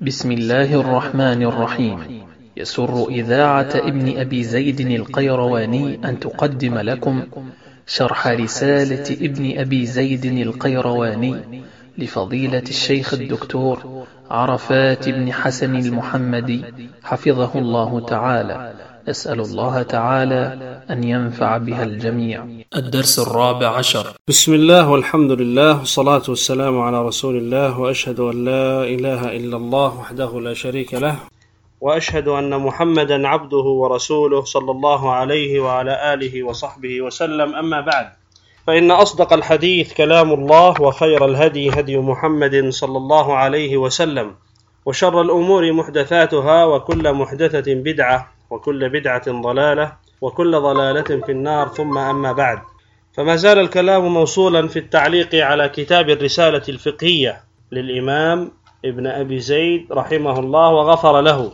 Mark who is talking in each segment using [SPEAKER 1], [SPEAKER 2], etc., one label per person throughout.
[SPEAKER 1] بسم الله الرحمن الرحيم. يسر إذاعة ابن أبي زيد القيرواني أن تقدم لكم شرح رسالة ابن أبي زيد القيرواني لفضيلة الشيخ الدكتور عرفات بن حسن المحمدي حفظه الله تعالى. أسأل الله تعالى أن ينفع بها الجميع. الدرس 14.
[SPEAKER 2] بسم الله والحمد لله والصلاة والسلام على رسول الله، وأشهد أن لا إله إلا الله وحده لا شريك له، وأشهد أن محمدا عبده ورسوله صلى الله عليه وعلى آله وصحبه وسلم. أما بعد، فإن أصدق الحديث كلام الله، وخير الهدي هدي محمد صلى الله عليه وسلم، وشر الأمور محدثاتها، وكل محدثة بدعة، وكل بدعة ضلالة، وكل ضلالة في النار. ثم أما بعد، فما زال الكلام موصولا في التعليق على كتاب الرسالة الفقهية للإمام ابن أبي زيد رحمه الله وغفر له،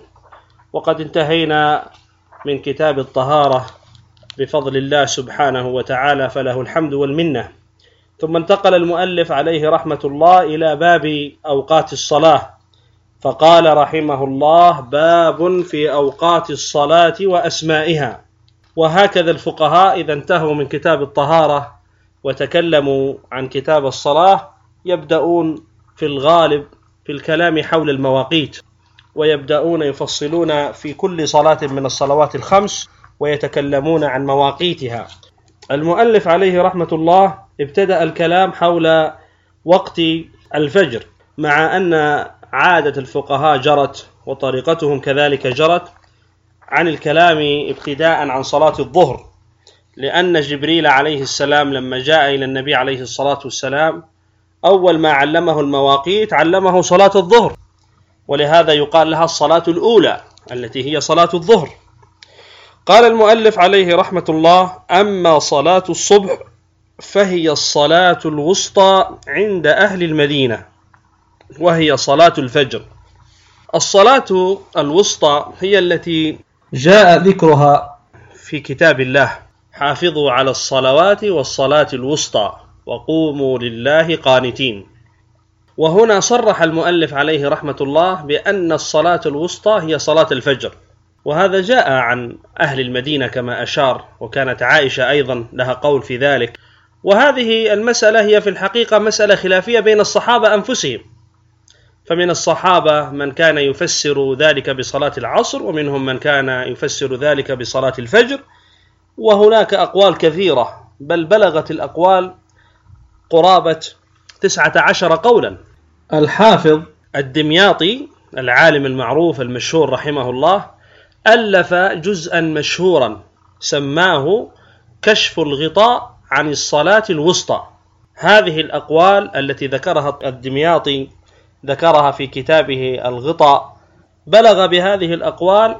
[SPEAKER 2] وقد انتهينا من كتاب الطهارة بفضل الله سبحانه وتعالى، فله الحمد والمنة. ثم انتقل المؤلف عليه رحمة الله إلى باب أوقات الصلاة، فقال رحمه الله: باب في أوقات الصلاة وأسمائها. وهكذا الفقهاء إذا انتهوا من كتاب الطهارة وتكلموا عن كتاب الصلاة يبدأون في الغالب في الكلام حول المواقيت، ويبدأون يفصلون في كل صلاة من الصلوات الخمس ويتكلمون عن مواقيتها. المؤلف عليه رحمة الله ابتدأ الكلام حول وقت الفجر، مع أن عادة الفقهاء جرت وطريقتهم كذلك جرت عن الكلام ابتداء عن صلاة الظهر، لأن جبريل عليه السلام لما جاء إلى النبي عليه الصلاة والسلام أول ما علمه المواقيت علمه صلاة الظهر، ولهذا يقال لها الصلاة الأولى التي هي صلاة الظهر. قال المؤلف عليه رحمة الله: أما صلاة الصبح فهي الصلاة الوسطى عند أهل المدينة، وهي صلاة الفجر. الصلاة الوسطى هي التي جاء ذكرها في كتاب الله: حافظوا على الصلوات والصلاة الوسطى وقوموا لله قانتين. وهنا صرح المؤلف عليه رحمة الله بأن الصلاة الوسطى هي صلاة الفجر، وهذا جاء عن أهل المدينة كما أشار، وكانت عائشة أيضا لها قول في ذلك. وهذه المسألة هي في الحقيقة مسألة خلافية بين الصحابة أنفسهم، فمن الصحابة من كان يفسر ذلك بصلاة العصر، ومنهم من كان يفسر ذلك بصلاة الفجر، وهناك أقوال كثيرة، بل بلغت الأقوال قرابة 19 قولا. الحافظ الدمياطي العالم المعروف المشهور رحمه الله ألف جزءا مشهورا سماه كشف الغطاء عن الصلاة الوسطى. هذه الأقوال التي ذكرها الدمياطي ذكرها في كتابه الغطاء، بلغ بهذه الأقوال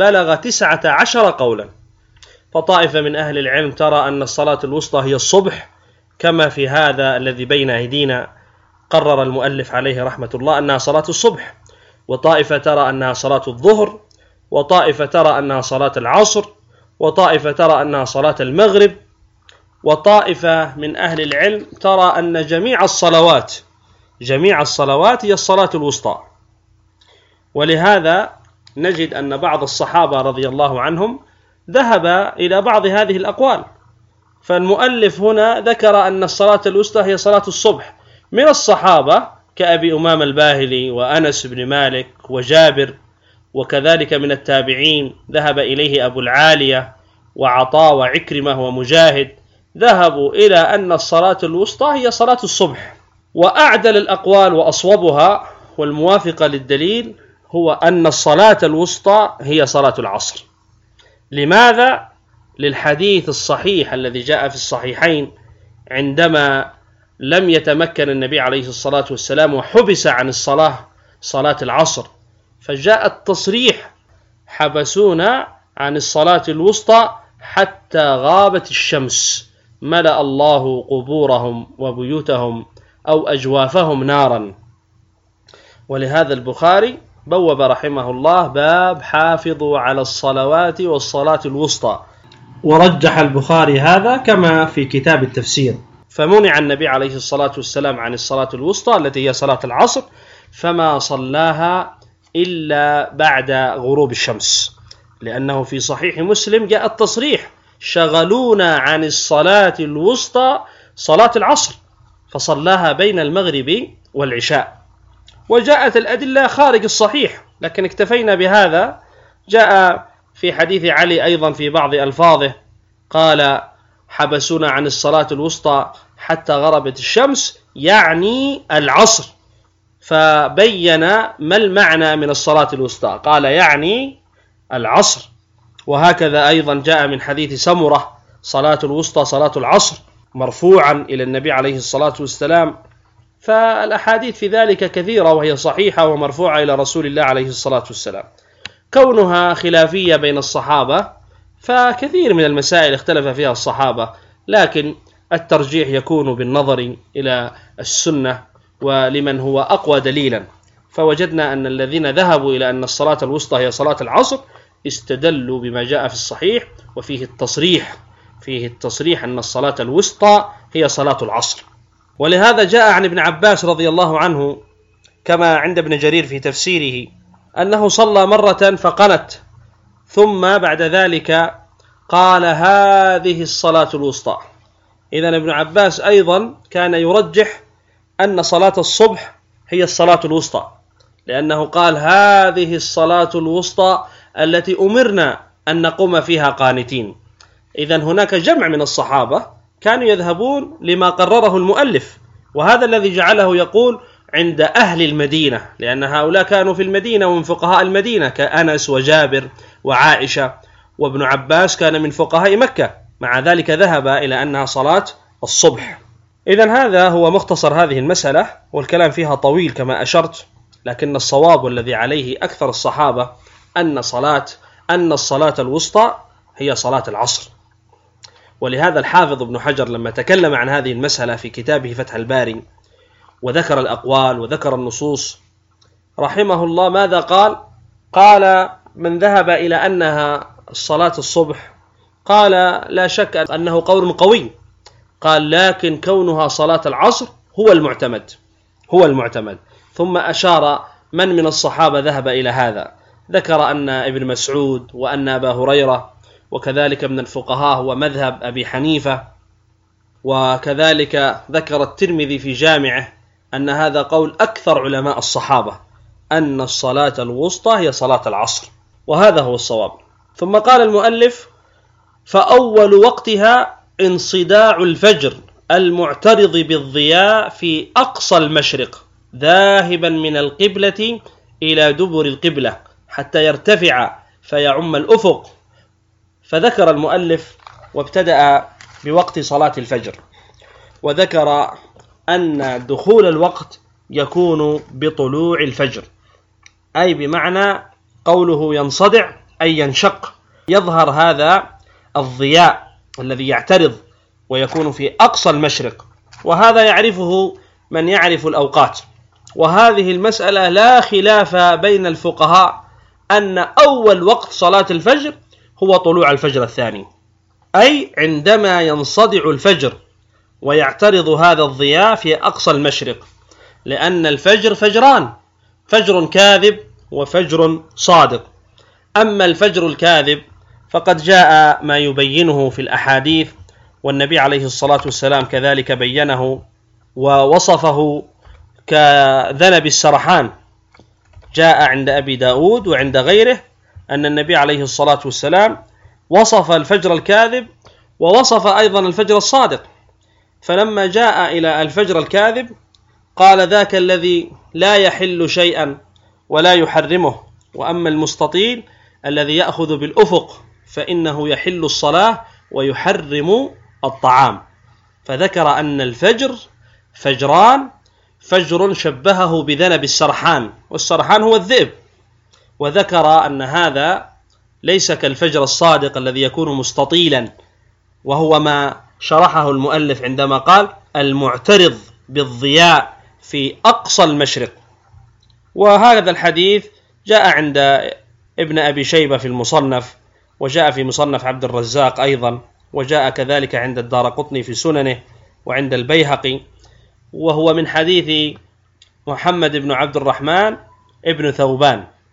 [SPEAKER 2] 19 قولا. فطائفة من أهل العلم ترى أن الصلاة الوسطى هي الصبح، كما في هذا الذي بين أيدينا قرر المؤلف عليه رحمة الله أنها صلاة الصبح، وطائفة ترى أنها صلاة الظهر، وطائفة ترى أنها صلاة العصر، وطائفة ترى أنها صلاة المغرب، وطائفة من أهل العلم ترى أن جميع الصلوات هي الصلاة الوسطى. ولهذا نجد أن بعض الصحابة رضي الله عنهم ذهب إلى بعض هذه الأقوال. فالمؤلف هنا ذكر أن الصلاة الوسطى هي صلاة الصبح، من الصحابة كأبي أمامة الباهلي وأنس بن مالك وجابر، وكذلك من التابعين ذهب إليه أبو العالية وعطاء وعكرمة ومجاهد، ذهبوا إلى أن الصلاة الوسطى هي صلاة الصبح. وأعدل الأقوال وأصوبها والموافقة للدليل هو أن الصلاة الوسطى هي صلاة العصر. لماذا؟ للحديث الصحيح الذي جاء في الصحيحين عندما لم يتمكن النبي عليه الصلاة والسلام وحبس عن صلاة العصر، فجاء التصريح: حبسونا عن الصلاة الوسطى حتى غابت الشمس، ملأ الله قبورهم وبيوتهم أو أجوافهم نارا. ولهذا البخاري بوب رحمه الله باب حافظوا على الصلوات والصلاة الوسطى، ورجح البخاري هذا كما في كتاب التفسير. فمنع النبي عليه الصلاة والسلام عن الصلاة الوسطى التي هي صلاة العصر، فما صلاها إلا بعد غروب الشمس، لأنه في صحيح مسلم جاء التصريح: شغلونا عن الصلاة الوسطى صلاة العصر، فصلاها بين المغرب والعشاء. وجاءت الأدلة خارج الصحيح، لكن اكتفينا بهذا. جاء في حديث علي أيضا في بعض ألفاظه قال: حبسونا عن الصلاة الوسطى حتى غربت الشمس، يعني العصر، فبين ما المعنى من الصلاة الوسطى، قال يعني العصر. وهكذا أيضا جاء من حديث سمرة: صلاة الوسطى صلاة العصر، مرفوعا إلى النبي عليه الصلاة والسلام. فالأحاديث في ذلك كثيرة وهي صحيحة ومرفوعة إلى رسول الله عليه الصلاة والسلام. كونها خلافية بين الصحابة، فكثير من المسائل اختلف فيها الصحابة، لكن الترجيح يكون بالنظر إلى السنة ولمن هو أقوى دليلا. فوجدنا أن الذين ذهبوا إلى أن الصلاة الوسطى هي صلاة العصر استدلوا بما جاء في الصحيح، وفيه التصريح أن الصلاة الوسطى هي صلاة العصر. ولهذا جاء عن ابن عباس رضي الله عنه كما عند ابن جرير في تفسيره أنه صلى مرة فقنت، ثم بعد ذلك قال: هذه الصلاة الوسطى. إذن ابن عباس أيضا كان يرجح أن صلاة الصبح هي الصلاة الوسطى، لأنه قال: هذه الصلاة الوسطى التي أمرنا أن نقوم فيها قانتين. إذن هناك جمع من الصحابة كانوا يذهبون لما قرره المؤلف، وهذا الذي جعله يقول عند أهل المدينة، لأن هؤلاء كانوا في المدينة ومن فقهاء المدينة كأنس وجابر وعائشة، وابن عباس كان من فقهاء مكة، مع ذلك ذهب إلى أنها صلاة الصبح. إذن هذا هو مختصر هذه المسألة، والكلام فيها طويل كما أشرت، لكن الصواب والذي عليه أكثر الصحابة أن الصلاة الوسطى هي صلاة العصر. ولهذا الحافظ ابن حجر لما تكلم عن هذه المسألة في كتابه فتح الباري وذكر الأقوال وذكر النصوص رحمه الله، ماذا قال؟ قال: من ذهب إلى أنها الصلاة الصبح قال لا شك أنه قول قوي، قال: لكن كونها صلاة العصر هو المعتمد. ثم أشار من الصحابة ذهب إلى هذا، ذكر أن ابن مسعود وأن أبا هريرة، وكذلك من الفقهاء هو مذهب أبي حنيفة، وكذلك ذكر الترمذي في جامعه أن هذا قول أكثر علماء الصحابة، أن الصلاة الوسطى هي صلاة العصر، وهذا هو الصواب. ثم قال المؤلف: فأول وقتها انصداع الفجر المعترض بالضياء في أقصى المشرق ذاهبا من القبلة إلى دبر القبلة حتى يرتفع فيعم الأفق. فذكر المؤلف وابتدأ بوقت صلاة الفجر، وذكر أن دخول الوقت يكون بطلوع الفجر، أي بمعنى قوله ينصدع أي ينشق، يظهر هذا الضياء الذي يعترض ويكون في أقصى المشرق، وهذا يعرفه من يعرف الأوقات. وهذه المسألة لا خلاف بين الفقهاء أن أول وقت صلاة الفجر هو طلوع الفجر الثاني، أي عندما ينصدع الفجر ويعترض هذا الضياء في أقصى المشرق، لأن الفجر فجران: فجر كاذب وفجر صادق. أما الفجر الكاذب فقد جاء ما يبينه في الأحاديث، والنبي عليه الصلاة والسلام كذلك بينه ووصفه كذنب السرحان. جاء عند أبي داود وعند غيره أن النبي عليه الصلاة والسلام وصف الفجر الكاذب ووصف أيضا الفجر الصادق. فلما جاء إلى الفجر الكاذب قال: ذاك الذي لا يحل شيئا ولا يحرمه، وأما المستطيل الذي يأخذ بالأفق فإنه يحل الصلاة ويحرم الطعام. فذكر أن الفجر فجران: فجر شبهه بذنب السرحان، والسرحان هو الذئب، وذكر أن هذا ليس كالفجر الصادق الذي يكون مستطيلا، وهو ما شرحه المؤلف عندما قال المعترض بالضياء في أقصى المشرق. وهذا الحديث جاء عند ابن أبي شيبة في المصنف، وجاء في مصنف عبد الرزاق أيضا، وجاء كذلك عند الدارقطني في سننه وعند البيهقي، وهو من حديث محمد بن عبد الرحمن ابن ثوبان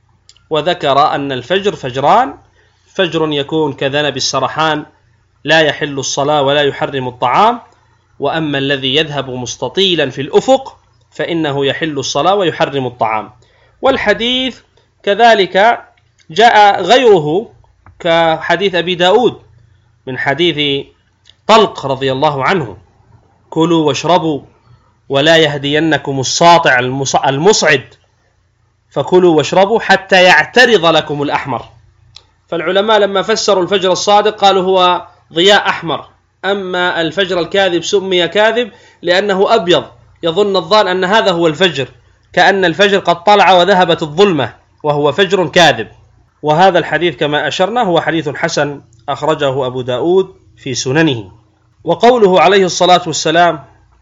[SPEAKER 2] وذكر أن الفجر فجران: فجر يكون كذنب السرحان لا يحل الصلاة ولا يحرم الطعام، وأما الذي يذهب مستطيلا في الأفق فإنه يحل الصلاة ويحرم الطعام. والحديث كذلك جاء غيره كحديث أبي داود من حديث طلق رضي الله عنه: كلوا واشربوا ولا يهدينكم الساطع المصعد، فكلوا واشربوا حتى يعترض لكم الأحمر. فالعلماء لما فسروا الفجر الصادق قالوا هو ضياء أحمر، أما الفجر الكاذب سمي كاذب لأنه أبيض، يظن الظان أن هذا هو الفجر، كأن الفجر قد طلع وذهبت الظلمة، وهو فجر كاذب. وهذا الحديث كما أشرنا هو حديث حسن أخرجه أبو داود في سننه. وقوله عليه الصلاة والسلام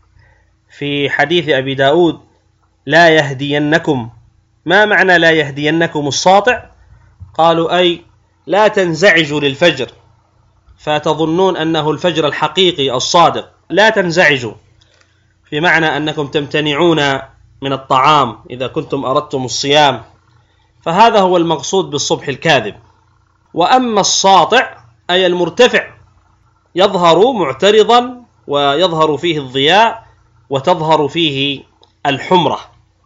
[SPEAKER 2] في حديث أبي داود: لا يهدينكم، ما معنى لا يهدينكم الساطع؟ قالوا أي لا تنزعجوا للفجر فتظنون أنه الفجر الحقيقي الصادق، لا تنزعجوا، في معنى أنكم تمتنعون من الطعام إذا كنتم أردتم الصيام، فهذا هو المقصود بالصبح الكاذب. وأما الساطع أي المرتفع، يظهر معترضا ويظهر فيه الضياء وتظهر فيه الحمرة.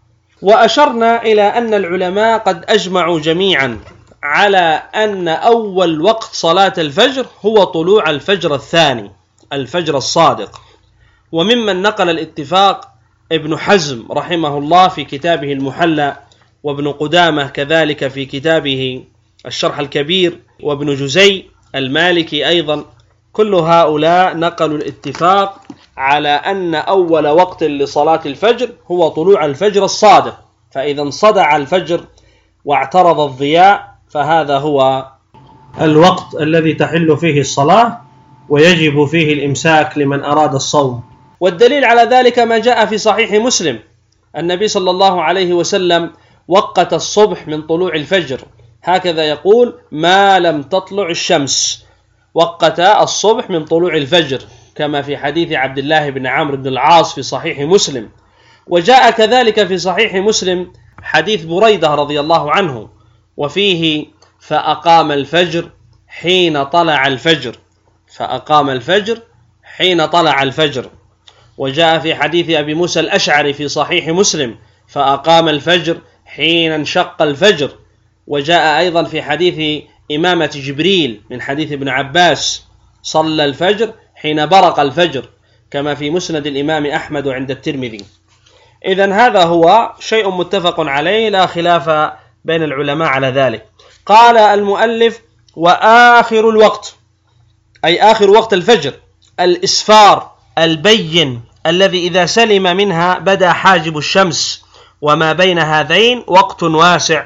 [SPEAKER 2] وأشرنا إلى أن العلماء قد أجمعوا جميعا على أن أول وقت صلاة الفجر هو طلوع الفجر الثاني، الفجر الصادق. وممن نقل الاتفاق ابن حزم رحمه الله في كتابه المحلى، وابن قدامة كذلك في كتابه الشرح الكبير، وابن جزي المالكي أيضا، كل هؤلاء نقلوا الاتفاق على أن أول وقت لصلاة الفجر هو طلوع الفجر الصادق. فإذا انصدع الفجر واعترض الضياء فهذا هو الوقت الذي تحل فيه الصلاة ويجب فيه الإمساك لمن أراد الصوم. والدليل على ذلك ما جاء في صحيح مسلم: النبي صلى الله عليه وسلم وقت الصبح من طلوع الفجر، هكذا يقول: ما لم تطلع الشمس. وقت الصبح من طلوع الفجر، كما في حديث عبد الله بن عمرو بن العاص في صحيح مسلم. وجاء كذلك في صحيح مسلم حديث بريدة رضي الله عنه، وفيه: فأقام الفجر حين طلع الفجر، فأقام الفجر حين طلع الفجر. وجاء في حديث أبي موسى الأشعري في صحيح مسلم: فأقام الفجر حين انشق الفجر. وجاء أيضا في حديث إمامة جبريل من حديث ابن عباس: صلى الفجر حين برق الفجر، كما في مسند الإمام أحمد عند الترمذي. إذن هذا هو شيء متفق عليه لا خلاف بين العلماء على ذلك. قال المؤلف: وآخر الوقت، أي آخر وقت الفجر، الإسفار البين الذي إذا سلم منها بدا حاجب الشمس، وما بين هذين وقت واسع،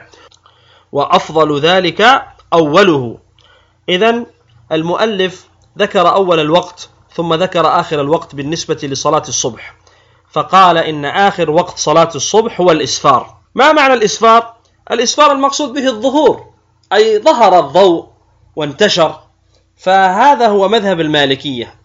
[SPEAKER 2] وأفضل ذلك أوله. إذن المؤلف ذكر أول الوقت ثم ذكر آخر الوقت بالنسبة لصلاة الصبح، فقال إن آخر وقت صلاة الصبح هو الإسفار. ما معنى الإسفار؟ الإسفار المقصود به الظهور، أي ظهر الضوء وانتشر. فهذا هو مذهب المالكية،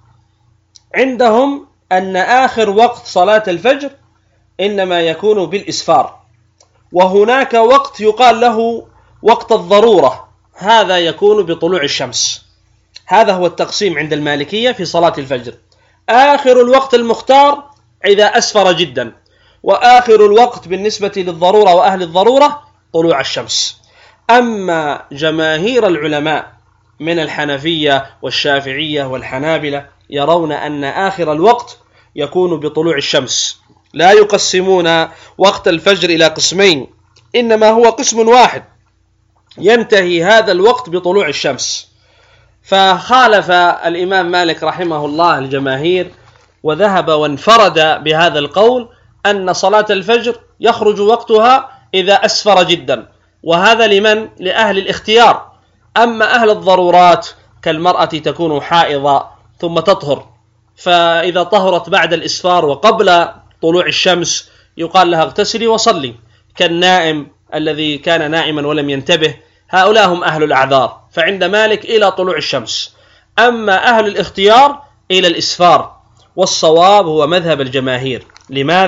[SPEAKER 2] عندهم أن آخر وقت صلاة الفجر إنما يكون بالإسفار. وهناك وقت يقال له وقت الضرورة، هذا يكون بطلوع الشمس. هذا هو التقسيم عند المالكية في صلاة الفجر: آخر الوقت المختار إذا أسفر جدا، وآخر الوقت بالنسبة للضرورة وأهل الضرورة طلوع الشمس. أما جماهير العلماء من الحنفية والشافعية والحنابلة يرون أن آخر الوقت يكون بطلوع الشمس، لا يقسمون وقت الفجر إلى قسمين، إنما هو قسم واحد ينتهي هذا الوقت بطلوع الشمس. فخالف الإمام مالك رحمه الله الجماهير، وذهب وانفرد بهذا القول أن صلاة الفجر يخرج وقتها إذا أسفر جدا، وهذا لمن؟ لأهل الاختيار. أما أهل الضرورات كالمرأة تكون حائضة ثم تطهر، فإذا طهرت بعد الإسفار وقبل طلوع الشمس يقال لها اغتسلي وصلي، كالنائم الذي كان نائما ولم ينتبه، هؤلاء هم أهل الأعذار، فعند مالك إلى طلوع الشمس. أما أهل الاختيار إلى الإسفار، والصواب هو مذهب الجماهير. لماذا؟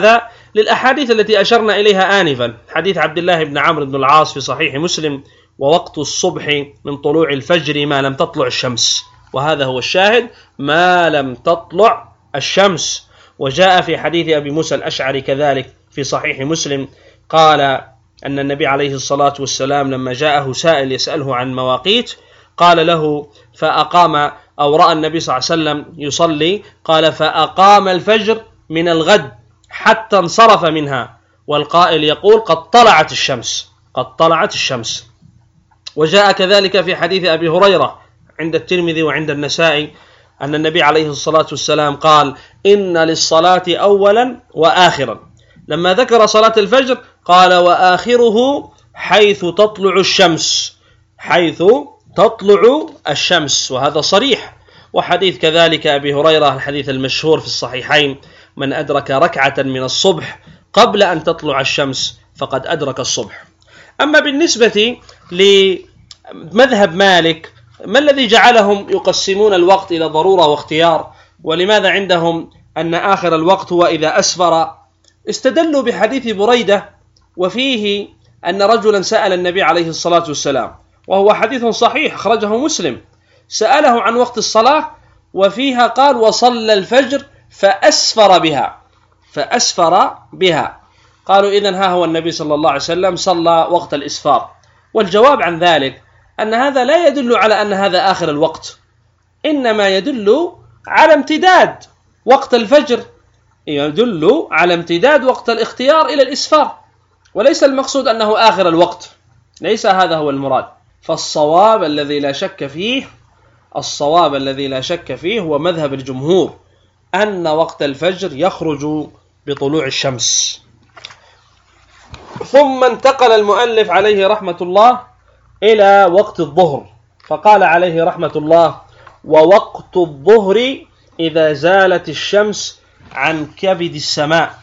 [SPEAKER 2] للأحاديث التي أشرنا إليها آنفا، حديث عبد الله بن عمرو بن العاص في صحيح مسلم: ووقت الصبح من طلوع الفجر ما لم تطلع الشمس، وهذا هو الشاهد، ما لم تطلع الشمس. وجاء في حديث أبي موسى الأشعري كذلك في صحيح مسلم قال أن النبي عليه الصلاة والسلام لما جاءه سائل يسأله عن مواقيت قال له فأقام، أو رأى النبي صلى الله عليه وسلم يصلي، قال فأقام الفجر من الغد حتى انصرف منها، والقائل يقول قد طلعت الشمس، قد طلعت الشمس. وجاء كذلك في حديث أبي هريرة عند الترمذي وعند النسائي أن النبي عليه الصلاة والسلام قال إن للصلاة أولا وآخرا، لما ذكر صلاة الفجر قال وآخره حيث تطلع الشمس، حيث تطلع الشمس، وهذا صريح. وحديث كذلك أبي هريرة الحديث المشهور في الصحيحين: من أدرك ركعة من الصبح قبل أن تطلع الشمس فقد أدرك الصبح. أما بالنسبة لمذهب مالك، ما الذي جعلهم يقسمون الوقت إلى ضرورة واختيار؟ ولماذا عندهم أن آخر الوقت هو إذا أسفر؟ استدلوا بحديث بريدة وفيه أن رجلا سأل النبي عليه الصلاة والسلام، وهو حديث صحيح أخرجه مسلم، سأله عن وقت الصلاة وفيها قال وصلى الفجر فأسفر بها، فأسفر بها. قالوا إذن ها هو النبي صلى الله عليه وسلم صلى وقت الإسفار. والجواب عن ذلك أن هذا لا يدل على أن هذا آخر الوقت، إنما يدل على امتداد وقت الفجر، يدل على امتداد وقت الاختيار إلى الإسفار، وليس المقصود أنه آخر الوقت، ليس هذا هو المراد. فالصواب الذي لا شك فيه، الصواب الذي لا شك فيه هو مذهب الجمهور أن وقت الفجر يخرج بطلوع الشمس. ثم انتقل المؤلف عليه رحمة الله إلى وقت الظهر، فقال عليه رحمة الله ووقت الظهر إذا زالت الشمس عن كبد السماء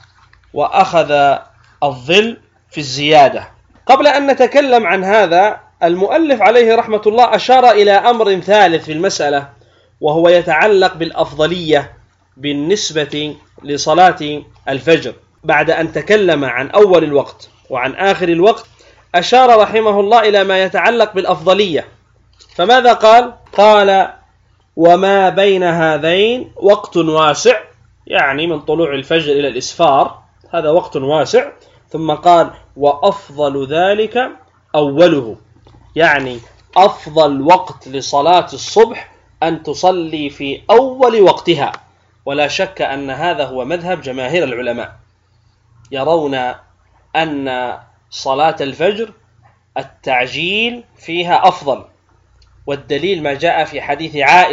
[SPEAKER 2] وأخذ الظل في الزيادة. قبل أن نتكلم عن هذا، المؤلف عليه رحمة الله أشار إلى أمر ثالث في المسألة، وهو يتعلق بالأفضلية بالنسبة لصلاة الفجر. بعد أن تكلم عن أول الوقت وعن آخر الوقت، أشار رحمه الله إلى ما يتعلق بالأفضلية. فماذا قال؟ قال وما بين هذين وقت واسع، يعني من طلوع الفجر إلى الإسفار هذا وقت واسع. ثم قال وأفضل ذلك أوله، يعني أفضل وقت لصلاة الصبح أن تصلي في أول وقتها. ولا شك أن هذا هو مذهب جماهير العلماء، يرون أن صلاة الفجر التعجيل فيها أفضل، والدليل ما جاء في حديث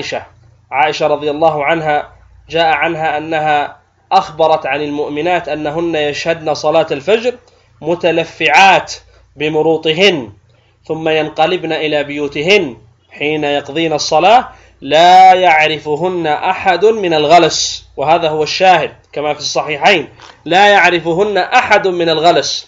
[SPEAKER 2] عائشة رضي الله عنها، جاء عنها أنها أخبرت عن المؤمنات أنهن يشهدن صلاة الفجر متلفعات بمروطهن ثم ينقلبن إلى بيوتهن حين يقضين الصلاة لا يعرفهن أحد من الغلس، وهذا هو الشاهد كما في الصحيحين، لا يعرفهن أحد من الغلس.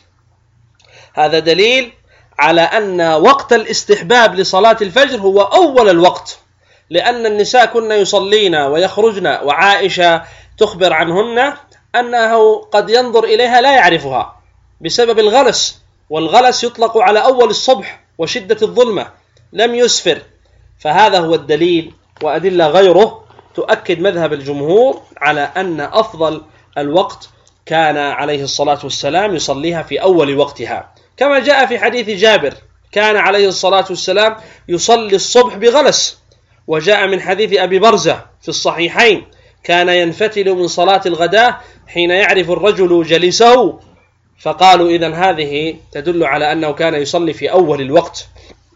[SPEAKER 2] هذا دليل على أن وقت الاستحباب لصلاة الفجر هو أول الوقت، لأن النساء كن يصلين ويخرجن، وعائشة تخبر عنهن أنه قد ينظر إليها لا يعرفها بسبب الغلس، والغلس يطلق على أول الصبح وشدة الظلمة لم يسفر. فهذا هو الدليل، وأدلة غيره تؤكد مذهب الجمهور على أن أفضل الوقت كان عليه الصلاة والسلام يصليها في أول وقتها، كما جاء في حديث جابر كان عليه الصلاة والسلام يصلي الصبح بغلس. وجاء من حديث أبي برزة في الصحيحين كان ينفتل من صلاة الغداء حين يعرف الرجل جليسه، فقالوا إذن هذه تدل على أنه كان يصلي في أول الوقت.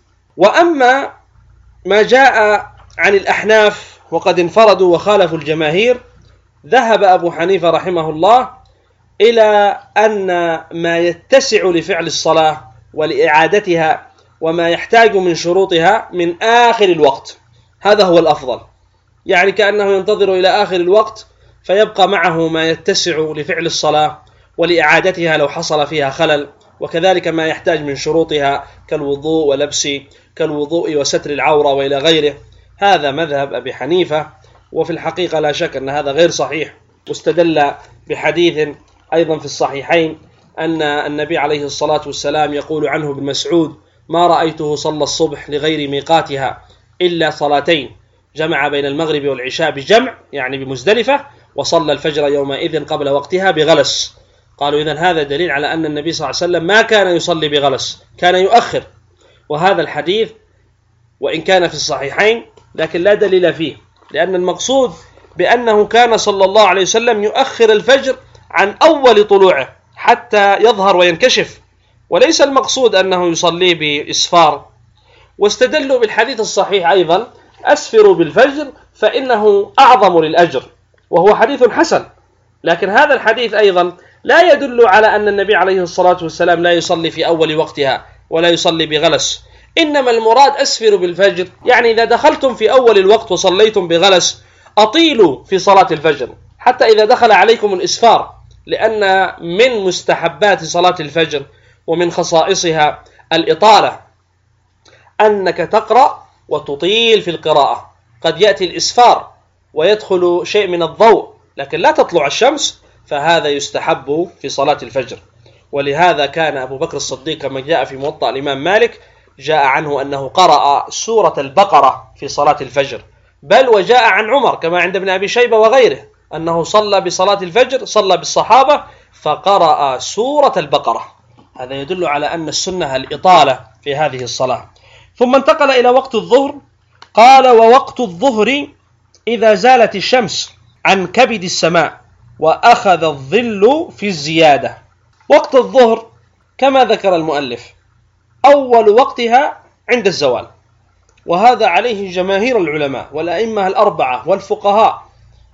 [SPEAKER 2] وأما ما جاء عن الأحناف وقد انفردوا وخالفوا الجماهير، ذهب أبو حنيفة رحمه الله إلى أن ما يتسع لفعل الصلاة ولإعادتها وما يحتاج من شروطها من آخر الوقت، هذا هو الأفضل، يعني كأنه ينتظر إلى آخر الوقت فيبقى معه ما يتسع لفعل الصلاة ولإعادتها لو حصل فيها خلل، وكذلك ما يحتاج من شروطها كالوضوء ولبس كالوضوء وستر العورة وإلى غيره. هذا مذهب أبي حنيفة، وفي الحقيقة لا شك أن هذا غير صحيح، واستدل بحديث أيضا في الصحيحين أن النبي عليه الصلاة والسلام يقول عنه ابن مسعود: ما رأيته صلى الصبح لغير ميقاتها إلا صلاتين، جمع بين المغرب والعشاء بجمع يعني بمزدلفة، وصلى الفجر يومئذ قبل وقتها بغلس. قالوا إذن هذا دليل على أن النبي صلى الله عليه وسلم ما كان يصلي بغلس، كان يؤخر. وهذا الحديث وإن كان في الصحيحين لكن لا دليل فيه، لأن المقصود بأنه كان صلى الله عليه وسلم يؤخر الفجر عن أول طلوعه حتى يظهر وينكشف، وليس المقصود أنه يصلي بإسفار. واستدلوا بالحديث الصحيح أيضا: أسفروا بالفجر فإنه أعظم للأجر، وهو حديث حسن. لكن هذا الحديث أيضا لا يدل على أن النبي عليه الصلاة والسلام لا يصلي في أول وقتها ولا يصلي بغلس، إنما المراد أسفروا بالفجر، يعني إذا دخلتم في أول الوقت وصليتم بغلس أطيلوا في صلاة الفجر حتى إذا دخل عليكم الإسفار، لأن من مستحبات صلاة الفجر ومن خصائصها الإطالة، أنك تقرأ وتطيل في القراءة. قد يأتي الإسفار ويدخل شيء من الضوء لكن لا تطلع الشمس، فهذا يستحب في صلاة الفجر. ولهذا كان أبو بكر الصديق كما جاء في موطأ الإمام مالك جاء عنه أنه قرأ سورة البقرة في صلاة الفجر، بل وجاء عن عمر كما عند ابن أبي شيبة وغيره أنه صلى بصلاة الفجر، صلى بالصحابة فقرأ سورة البقرة. هذا يدل على أن السنة الإطالة في هذه الصلاة. ثم انتقل إلى وقت الظهر، قال: ووقت الظهر إذا زالت الشمس عن كبد السماء وأخذ الظل في الزيادة. وقت الظهر كما ذكر المؤلف أول وقتها عند الزوال، وهذا عليه جماهير العلماء والأئمة الأربعة والفقهاء.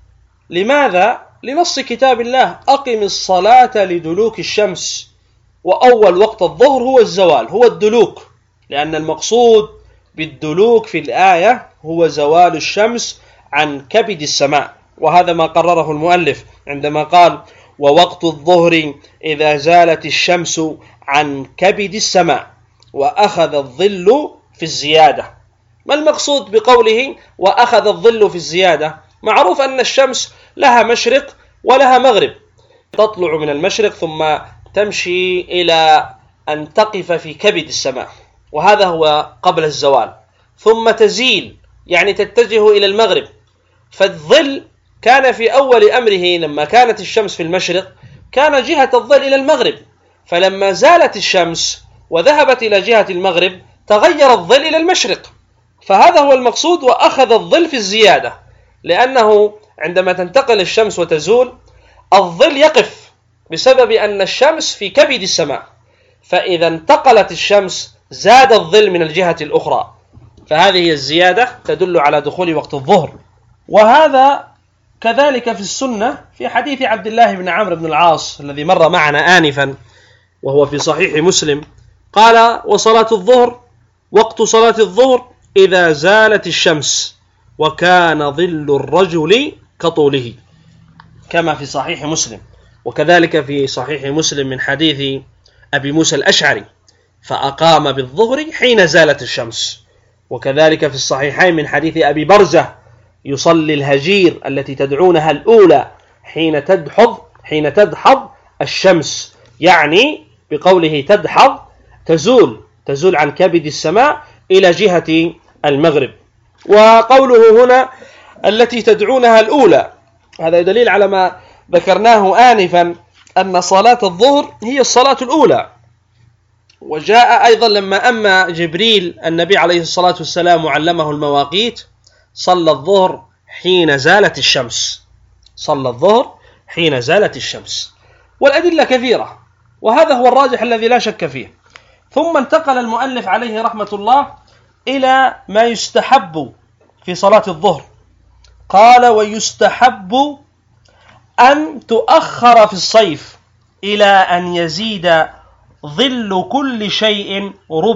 [SPEAKER 2] لماذا؟ لنص كتاب الله: أقم الصلاة لدلوك الشمس. وأول وقت الظهر هو الزوال، هو الدلوك، لأن المقصود بالدلوك في الآية هو زوال الشمس عن كبد السماء، وهذا ما قرره المؤلف عندما قال: ووقت الظهر إذا زالت الشمس عن كبد السماء وأخذ الظل في الزيادة. ما المقصود بقوله وأخذ الظل في الزيادة؟ معروف أن الشمس لها مشرق ولها مغرب، تطلع من المشرق ثم تمشي إلى أن تقف في كبد السماء، وهذا هو قبل الزوال، ثم تزيل يعني تتجه إلى المغرب. فالظل كان في أول أمره لما كانت الشمس في المشرق كان جهة الظل إلى المغرب، فلما زالت الشمس وذهبت إلى جهة المغرب تغير الظل إلى المشرق. فهذا هو المقصود وأخذ الظل في الزيادة، لأنه عندما تنتقل الشمس وتزول الظل يقف بسبب أن الشمس في كبد السماء، فإذا انتقلت الشمس زاد الظل من الجهة الأخرى، فهذه هي الزيادة تدل على دخول وقت الظهر. وهذا كذلك في السنة في حديث عبد الله بن عمرو بن العاص الذي مر معنا آنفا وهو في صحيح مسلم، قال: وصلاة الظهر وقت صلاة الظهر إذا زالت الشمس وكان ظل الرجل كطوله، كما في صحيح مسلم. وكذلك في صحيح مسلم من حديث أبي موسى الأشعري: فأقام بالظهر حين زالت الشمس. وكذلك في الصحيحين من حديث أبي برزة: يصلي الهجير التي تدعونها الأولى حين تدحض الشمس، يعني بقوله تدحض تزول عن كبد السماء إلى جهة المغرب. وقوله هنا التي تدعونها الأولى، هذا دليل على ما ذكرناه آنفا أن صلاة الظهر هي الصلاة الأولى. وجاء أيضا لما أما جبريل النبي عليه الصلاة والسلام وعلمه المواقيت صلى الظهر حين زالت الشمس. والأدلة كثيرة، وهذا هو الراجح الذي لا شك فيه. ثم انتقل المؤلف عليه رحمة الله إلى ما يستحب في صلاة الظهر، قال: ويستحب أن تؤخر في الصيف إلى أن يزيد ظل كل شيء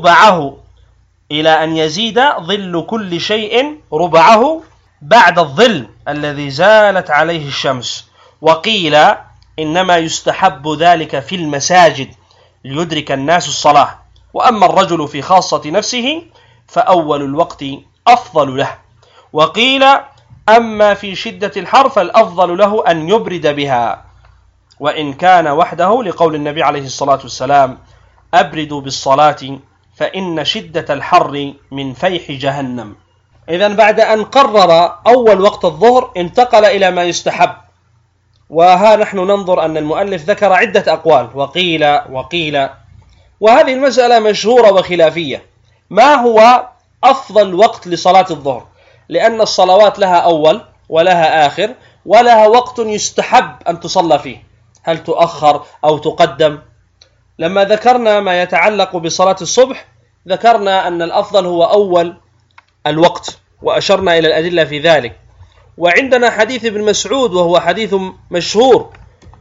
[SPEAKER 2] ربعه بعد الظل الذي زالت عليه الشمس. وقيل إنما يستحب ذلك في المساجد ليدرك الناس الصلاة، وأما الرجل في خاصة نفسه فأول الوقت أفضل له. وقيل أما في شدة الحر فالأفضل له أن يبرد بها. وإن كان وحده، لقول النبي عليه الصلاة والسلام: أبردوا بالصلاة فإن شدة الحر من فيح جهنم. إذن بعد أن قرر أول وقت الظهر انتقل إلى ما يستحب، وها نحن ننظر أن المؤلف ذكر عدة أقوال، وقيل، وهذه المسألة مشهورة وخلافية. ما هو أفضل وقت لصلاة الظهر؟ لأن الصلوات لها أول ولها آخر، ولها وقت يستحب أن تصلى فيه، هل تؤخر أو تقدم؟ لما ذكرنا ما يتعلق بصلاة الصبح ذكرنا أن الأفضل هو أول الوقت، وأشرنا إلى الأدلة في ذلك. وعندنا حديث ابن مسعود وهو حديث مشهور،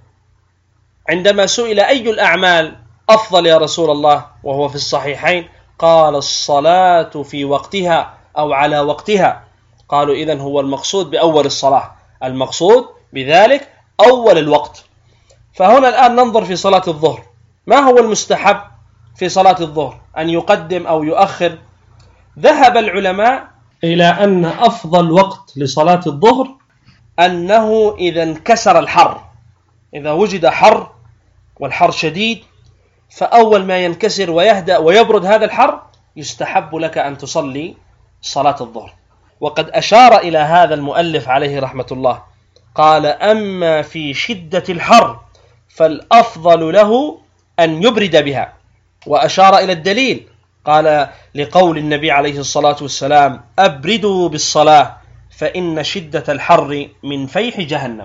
[SPEAKER 2] عندما سئل أي الأعمال أفضل يا رسول الله وهو في الصحيحين، قال: الصلاة في وقتها أو على وقتها. قالوا: إذن هو المقصود بأول الصلاة، المقصود بذلك أول الوقت. فهنا الآن ننظر في صلاة الظهر، ما هو المستحب في صلاة الظهر؟ أن يقدم أو يؤخر؟ ذهب العلماء إلى أن أفضل وقت لصلاة الظهر أنه إذا انكسر الحر، إذا وجد حر والحر شديد، فأول ما ينكسر ويهدأ ويبرد هذا الحر يستحب لك أن تصلي صلاة الظهر. وقد أشار إلى هذا المؤلف عليه رحمة الله، قال: أما في شدة الحر فالأفضل له أن يبرد بها. وأشار إلى الدليل، قال: لقول النبي عليه الصلاة والسلام: أبردوا بالصلاة فإن شدة الحر من فيح جهنم.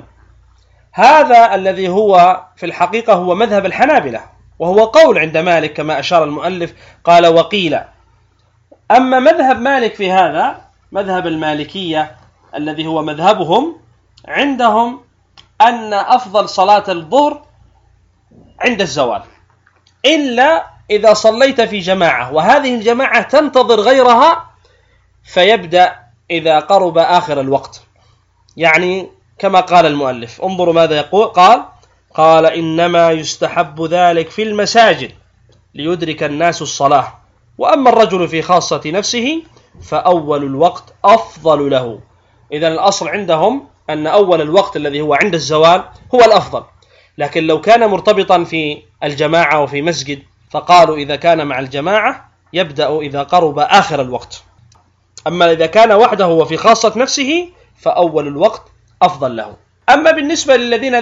[SPEAKER 2] هذا الذي هو في الحقيقة هو مذهب الحنابلة، وهو قول عند مالك كما أشار المؤلف، قال: وقيل. أما مذهب مالك في هذا، مذهب المالكية الذي هو مذهبهم، عندهم أن أفضل صلاة الظهر عند الزوال، إلا إذا صليت في جماعة، وهذه الجماعة تنتظر غيرها، فيبدأ إذا قرب آخر الوقت. يعني كما قال المؤلف، انظروا ماذا يقول، قال: إنما يستحب ذلك في المساجد ليدرك الناس الصلاة، وأما الرجل في خاصة نفسه فأول الوقت أفضل له. إذن الأصل عندهم أن أول الوقت الذي هو عند الزوال هو الأفضل، لكن لو كان مرتبطا في الجماعة وفي مسجد فقالوا إذا كان مع الجماعة يبدأ إذا قرب آخر الوقت، أما إذا كان وحده وفي خاصة نفسه فأول الوقت أفضل له. أما بالنسبة للذين